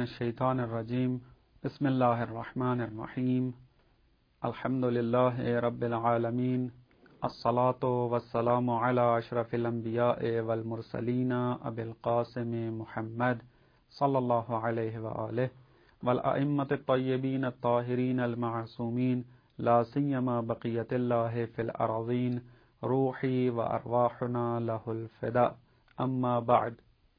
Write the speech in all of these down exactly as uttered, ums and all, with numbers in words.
الشیطان الرجیم بسم اللہ الرحمن الرحیم الحمد للہ رب العالمین الصلاة والسلام علی اشرف الانبیاء والمرسلین ابی القاسم محمد صلی اللہ علیہ وآلہ والائمة الطیبین الطاہرین المعصومین لا سیما بقیت اللہ فی الارضین روحی و ارواحنا لہ الفداء اما بعد۔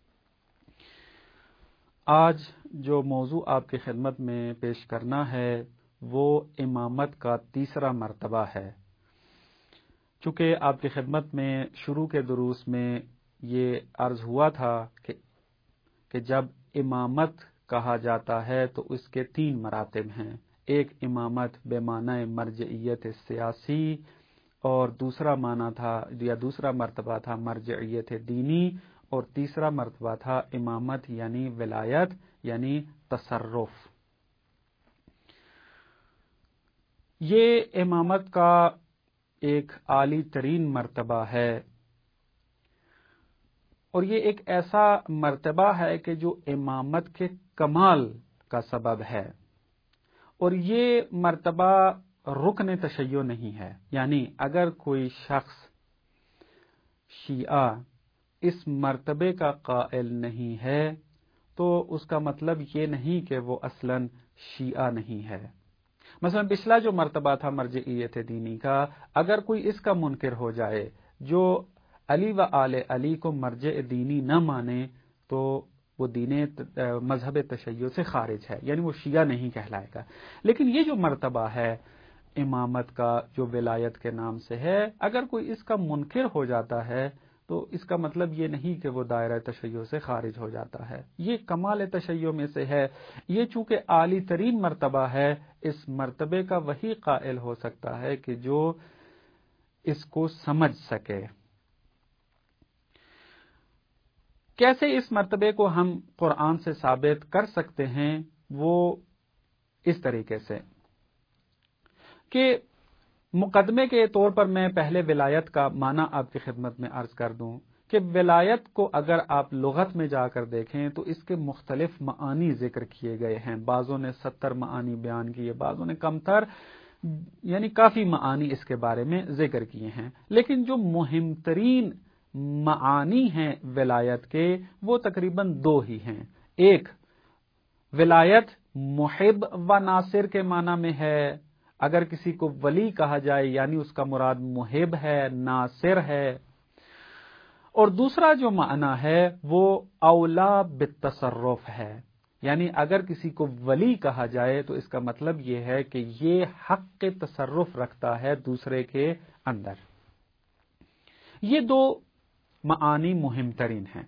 آج جو موضوع آپ کی خدمت میں پیش کرنا ہے وہ امامت کا تیسرا مرتبہ ہے۔ چونکہ آپ کی خدمت میں شروع کے دروس میں یہ عرض ہوا تھا کہ کہ جب امامت کہا جاتا ہے تو اس کے تین مراتب ہیں، ایک امامت بے معنی مرجعیت سیاسی، اور دوسرا معنی تھا یا دوسرا مرتبہ تھا مرجعیت دینی، اور تیسرا مرتبہ تھا امامت یعنی ولایت یعنی تصرف۔ یہ امامت کا ایک عالی ترین مرتبہ ہے، اور یہ ایک ایسا مرتبہ ہے کہ جو امامت کے کمال کا سبب ہے، اور یہ مرتبہ رکن تشیع نہیں ہے، یعنی اگر کوئی شخص شیعہ اس مرتبے کا قائل نہیں ہے تو اس کا مطلب یہ نہیں کہ وہ اصلاً شیعہ نہیں ہے۔ مثلا پچھلا جو مرتبہ تھا مرجعیت دینی کا، اگر کوئی اس کا منکر ہو جائے جو علی و آل علی کو مرجع دینی نہ مانے تو وہ دین مذہب تشیع سے خارج ہے، یعنی وہ شیعہ نہیں کہلائے گا۔ لیکن یہ جو مرتبہ ہے امامت کا جو ولایت کے نام سے ہے، اگر کوئی اس کا منکر ہو جاتا ہے تو اس کا مطلب یہ نہیں کہ وہ دائرہ تشیع سے خارج ہو جاتا ہے، یہ کمال تشیع میں سے ہے۔ یہ چونکہ عالی ترین مرتبہ ہے، اس مرتبے کا وہی قائل ہو سکتا ہے کہ جو اس کو سمجھ سکے۔ کیسے اس مرتبے کو ہم قرآن سے ثابت کر سکتے ہیں؟ وہ اس طریقے سے کہ مقدمے کے طور پر میں پہلے ولایت کا معنی آپ کی خدمت میں عرض کر دوں کہ ولایت کو اگر آپ لغت میں جا کر دیکھیں تو اس کے مختلف معانی ذکر کیے گئے ہیں، بعضوں نے ستر معانی بیان کیے، بعضوں نے کم تر، یعنی کافی معانی اس کے بارے میں ذکر کیے ہیں۔ لیکن جو مہم ترین معانی ہیں ولایت کے وہ تقریباً دو ہی ہیں۔ ایک، ولایت محب و ناصر کے معنی میں ہے، اگر کسی کو ولی کہا جائے یعنی اس کا مراد محب ہے، ناصر ہے۔ اور دوسرا جو معنی ہے وہ اولا بالتصرف ہے، یعنی اگر کسی کو ولی کہا جائے تو اس کا مطلب یہ ہے کہ یہ حق تصرف رکھتا ہے دوسرے کے اندر۔ یہ دو معانی مہم ترین ہیں۔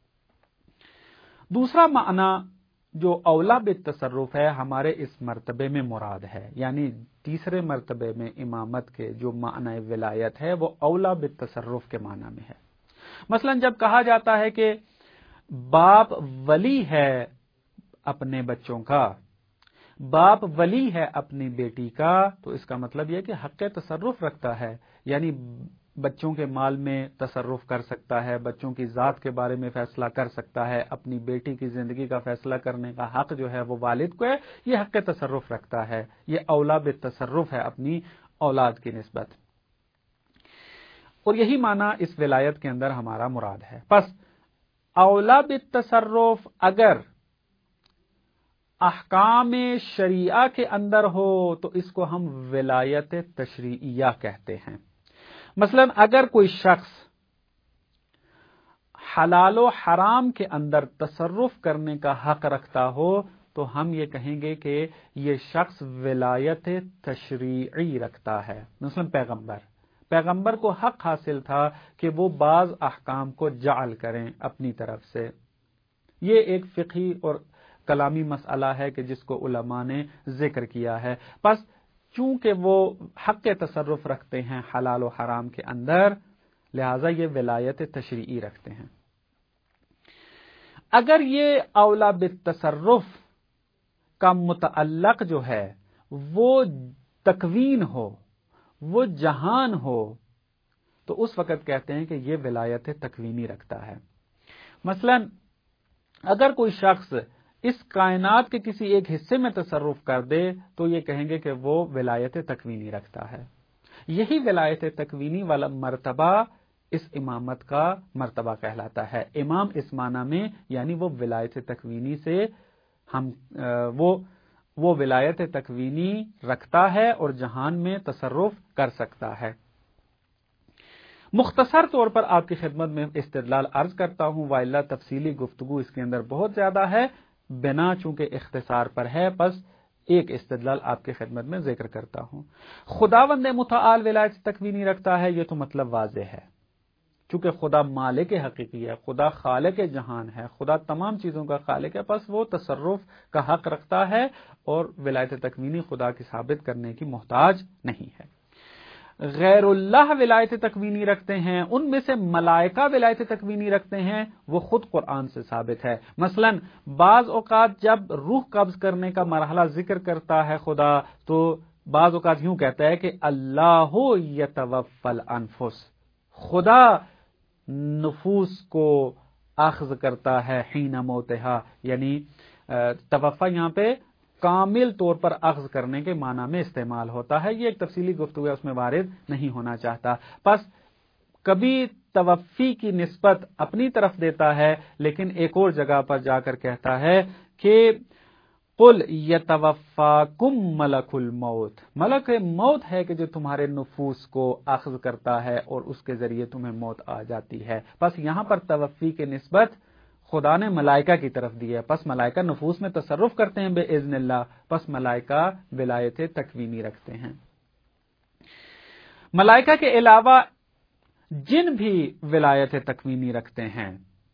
دوسرا معنی جو اولا بالتصرف ہے ہمارے اس مرتبے میں مراد ہے، یعنی تیسرے مرتبے میں امامت کے جو معنی ولایت ہے وہ اولا بالتصرف کے معنی میں ہے۔ مثلا جب کہا جاتا ہے کہ باپ ولی ہے اپنے بچوں کا، باپ ولی ہے اپنی بیٹی کا، تو اس کا مطلب یہ کہ حق تصرف رکھتا ہے، یعنی بچوں کے مال میں تصرف کر سکتا ہے، بچوں کی ذات کے بارے میں فیصلہ کر سکتا ہے، اپنی بیٹی کی زندگی کا فیصلہ کرنے کا حق جو ہے وہ والد کو ہے، یہ حق تصرف رکھتا ہے، یہ اولا بالتصرف ہے اپنی اولاد کی نسبت۔ اور یہی معنی اس ولایت کے اندر ہمارا مراد ہے۔ پس اولا بالتصرف اگر احکام شریعہ کے اندر ہو تو اس کو ہم ولایت تشریعیہ کہتے ہیں۔ مثلا اگر کوئی شخص حلال و حرام کے اندر تصرف کرنے کا حق رکھتا ہو تو ہم یہ کہیں گے کہ یہ شخص ولایت تشریعی رکھتا ہے۔ مثلا پیغمبر پیغمبر کو حق حاصل تھا کہ وہ بعض احکام کو جعل کریں اپنی طرف سے۔ یہ ایک فقہی اور کلامی مسئلہ ہے کہ جس کو علماء نے ذکر کیا ہے۔ پس چونکہ وہ حق تصرف رکھتے ہیں حلال و حرام کے اندر، لہذا یہ ولایت تشریعی رکھتے ہیں۔ اگر یہ اولا بالتصرف کا متعلق جو ہے وہ تکوین ہو، وہ جہان ہو، تو اس وقت کہتے ہیں کہ یہ ولایت تکوینی رکھتا ہے۔ مثلا اگر کوئی شخص اس کائنات کے کسی ایک حصے میں تصرف کر دے تو یہ کہیں گے کہ وہ ولایت تکوینی رکھتا ہے۔ یہی ولایت تکوینی والا مرتبہ اس امامت کا مرتبہ کہلاتا ہے۔ امام اس معنی میں یعنی وہ ولایت تکوینی سے ہم وہ وہ ولایت تکوینی رکھتا ہے اور جہان میں تصرف کر سکتا ہے۔ مختصر طور پر آپ کی خدمت میں استدلال عرض کرتا ہوں، وائلہ تفصیلی گفتگو اس کے اندر بہت زیادہ ہے، بنا چونکہ اختصار پر ہے پس ایک استدلال آپ کی خدمت میں ذکر کرتا ہوں۔ خداوند متعال ولایت تکوینی رکھتا ہے، یہ تو مطلب واضح ہے، چونکہ خدا مالک حقیقی ہے، خدا خالق جہان ہے، خدا تمام چیزوں کا خالق ہے، پس وہ تصرف کا حق رکھتا ہے اور ولایت تکوینی خدا کی ثابت کرنے کی محتاج نہیں ہے۔ غیر اللہ ولایت تکوینی رکھتے ہیں، ان میں سے ملائکہ ولایت تکوینی رکھتے ہیں، وہ خود قرآن سے ثابت ہے۔ مثلا بعض اوقات جب روح قبض کرنے کا مرحلہ ذکر کرتا ہے خدا تو بعض اوقات یوں کہتا ہے کہ اللہ یتوفی الانفس، خدا نفوس کو اخذ کرتا ہے حین موتہا، یعنی توفی یہاں پہ کامل طور پر اخذ کرنے کے معنی میں استعمال ہوتا ہے۔ یہ ایک تفصیلی گفتگو ہے، اس میں وارد نہیں ہونا چاہتا۔ پس کبھی توفی کی نسبت اپنی طرف دیتا ہے، لیکن ایک اور جگہ پر جا کر کہتا ہے کہ قل یتوفاکم ملک الموت، ملک موت ہے کہ جو تمہارے نفوس کو اخذ کرتا ہے اور اس کے ذریعے تمہیں موت آ جاتی ہے۔ پس یہاں پر توفی کی نسبت خدا نے ملائکہ کی طرف دی ہے، پس ملائکہ نفوس میں تصرف کرتے ہیں بے اذن اللہ، پس ملائکہ ولایت تکوینی رکھتے ہیں۔ ملائکہ کے علاوہ جن بھی ولایت تکوینی رکھتے ہیں،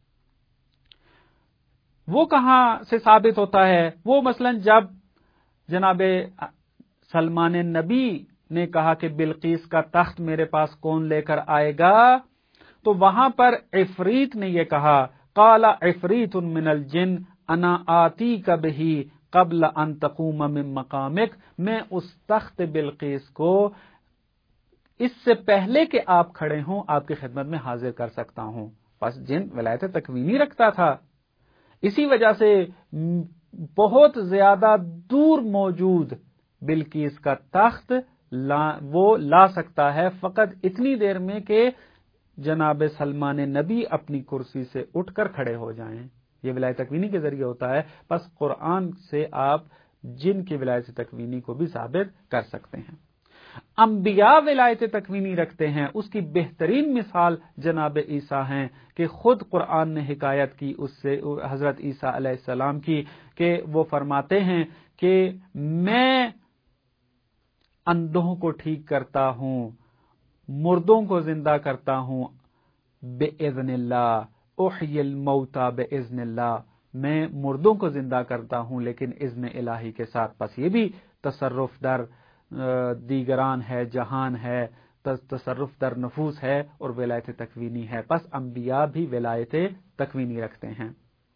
وہ کہاں سے ثابت ہوتا ہے؟ وہ مثلا جب جناب سلمان نبی نے کہا کہ بلقیس کا تخت میرے پاس کون لے کر آئے گا، تو وہاں پر عفریت نے یہ کہا قال عفریت من الجن انا آتیک بہ قبل ان تقوم من مقامک، میں اس تخت بلقیس کو اس سے پہلے کہ آپ کھڑے ہوں آپ کی خدمت میں حاضر کر سکتا ہوں۔ پس جن ولایت تکوینی رکھتا تھا، اسی وجہ سے بہت زیادہ دور موجود بلقیس کا تخت لا وہ لا سکتا ہے فقط اتنی دیر میں کہ جناب سلمان نبی اپنی کرسی سے اٹھ کر کھڑے ہو جائیں۔ یہ ولایت تکوینی کے ذریعے ہوتا ہے، پس قرآن سے آپ جن کی ولایت تکوینی کو بھی ثابت کر سکتے ہیں۔ انبیاء ولایت تکوینی رکھتے ہیں، اس کی بہترین مثال جناب عیسیٰ ہیں کہ خود قرآن نے حکایت کی اس سے حضرت عیسیٰ علیہ السلام کی کہ وہ فرماتے ہیں کہ میں اندھوں کو ٹھیک کرتا ہوں، مردوں کو زندہ کرتا ہوں بِإِذْنِ اللہ، احیی الموتى بِإِذْنِ اللہ، میں مردوں کو زندہ کرتا ہوں لیکن اذن الہی کے ساتھ۔ پس یہ بھی تصرف در دیگران ہے، جہان ہے، تصرف در نفوس ہے اور ولایت تکوینی ہے۔ پس انبیاء بھی ولایت تکوینی رکھتے ہیں۔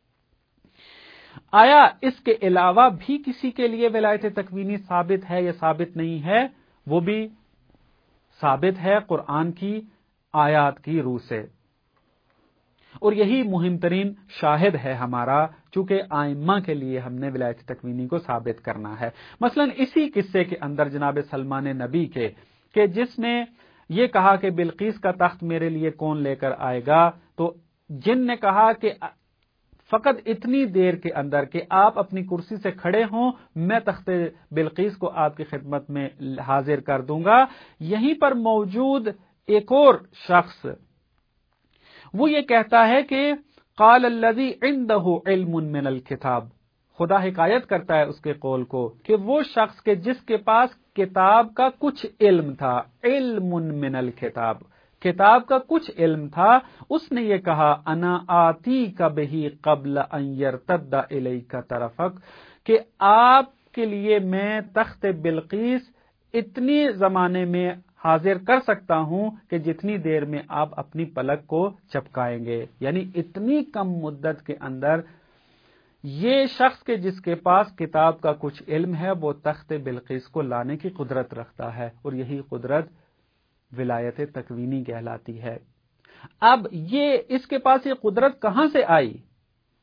آیا اس کے علاوہ بھی کسی کے لیے ولایت تکوینی ثابت ہے یا ثابت نہیں ہے؟ وہ بھی ثابت ہے قرآن کی آیات کی روح سے، اور یہی مہم ترین شاہد ہے ہمارا، چونکہ آئمہ کے لیے ہم نے ولایت تکوینی کو ثابت کرنا ہے۔ مثلا اسی قصے کے اندر جناب سلمان نبی کے کہ جس نے یہ کہا کہ بلقیس کا تخت میرے لیے کون لے کر آئے گا، تو جن نے کہا کہ فقط اتنی دیر کے اندر کہ آپ اپنی کرسی سے کھڑے ہوں میں تخت بلقیس کو آپ کی خدمت میں حاضر کر دوں گا۔ یہیں پر موجود ایک اور شخص وہ یہ کہتا ہے کہ قال الذی عنده علم من الکتاب، خدا حکایت کرتا ہے اس کے قول کو کہ وہ شخص کے جس کے پاس کتاب کا کچھ علم تھا، علم من الکتاب، کتاب کا کچھ علم تھا، اس نے یہ کہا انا آتیک بہ قبل ان یرتد الیک طرفک، کہ آپ کے لیے میں تخت بلقیس اتنی زمانے میں حاضر کر سکتا ہوں کہ جتنی دیر میں آپ اپنی پلک کو چپکائیں گے، یعنی اتنی کم مدت کے اندر یہ شخص کے جس کے پاس کتاب کا کچھ علم ہے وہ تخت بلقیس کو لانے کی قدرت رکھتا ہے، اور یہی قدرت ولایت تکوینی کہلاتی ہے۔ اب یہ اس کے پاس یہ قدرت کہاں سے آئی؟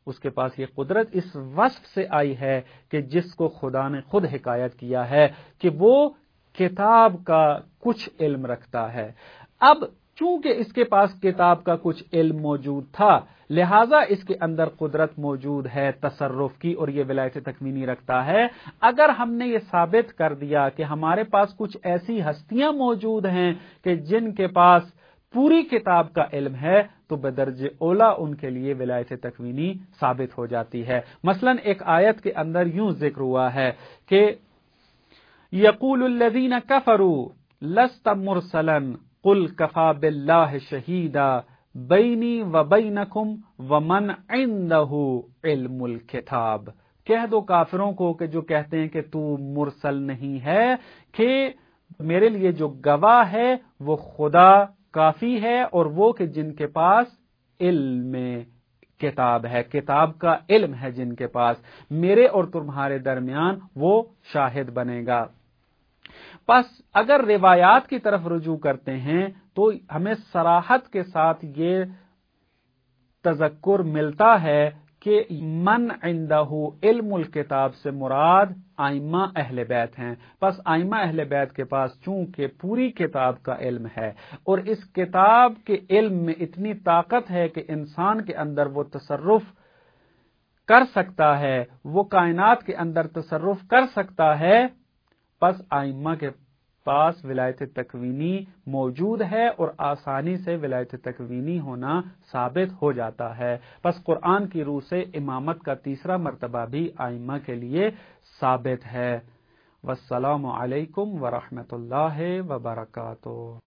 اس کے پاس یہ قدرت اس وصف سے آئی ہے کہ جس کو خدا نے خود حکایت کیا ہے کہ وہ کتاب کا کچھ علم رکھتا ہے۔ اب چونکہ اس کے پاس کتاب کا کچھ علم موجود تھا، لہذا اس کے اندر قدرت موجود ہے تصرف کی، اور یہ ولایت تکوینی رکھتا ہے۔ اگر ہم نے یہ ثابت کر دیا کہ ہمارے پاس کچھ ایسی ہستیاں موجود ہیں کہ جن کے پاس پوری کتاب کا علم ہے، تو بدرجہ اولا ان کے لیے ولایت تکوینی ثابت ہو جاتی ہے۔ مثلا ایک آیت کے اندر یوں ذکر ہوا ہے کہ یقول الذین کفروا لست مرسلا قل کفی باللہ شہیدا بینی و بینکم ومن عنده علم الکتاب۔ کہہ دو کافروں کو کہ جو کہتے ہیں کہ تو مرسل نہیں ہے، کہ میرے لیے جو گواہ ہے وہ خدا کافی ہے، اور وہ کہ جن کے پاس علم کتاب ہے، کتاب کا علم ہے جن کے پاس، میرے اور تمہارے درمیان وہ شاہد بنے گا۔ پس اگر روایات کی طرف رجوع کرتے ہیں تو ہمیں صراحت کے ساتھ یہ تذکر ملتا ہے کہ من عنده علم الکتاب سے مراد ائمہ اہل بیت ہیں۔ پس ائمہ اہل بیت کے پاس چونکہ پوری کتاب کا علم ہے، اور اس کتاب کے علم میں اتنی طاقت ہے کہ انسان کے اندر وہ تصرف کر سکتا ہے، وہ کائنات کے اندر تصرف کر سکتا ہے، پس ائمہ کے پاس ولایت تکوینی موجود ہے، اور آسانی سے ولایت تکوینی ہونا ثابت ہو جاتا ہے۔ پس قرآن کی روح سے امامت کا تیسرا مرتبہ بھی ائمہ کے لیے ثابت ہے۔ والسلام علیکم ورحمۃ اللہ وبرکاتہ۔